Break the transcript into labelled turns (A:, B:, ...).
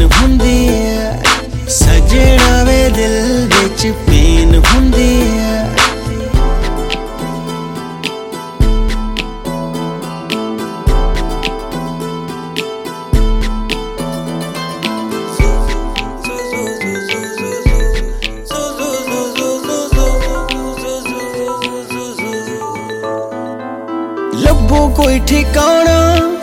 A: हुंदी है सजना वे दिल विच पेन हुंदी है। लब्बो कोई ठिकाना